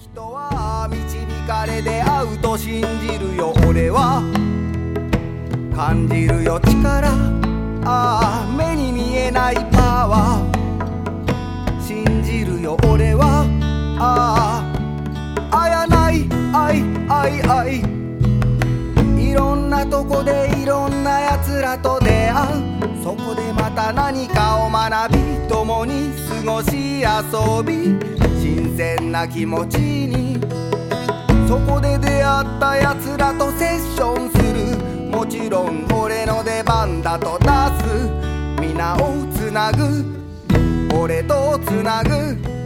人は導かれ出会うと信じるよ。俺は感じるよ力、目に見えないパワー。信じるよ俺はあやない愛。いろんなとこでいろんなやつらと出会う。そこでまた何かを学び、共に過ごし遊び、新鮮な気持ちに。そこで出会ったやつらとセッションする。もちろん俺の出番だと出す。皆をつなぐ、俺とつなぐ。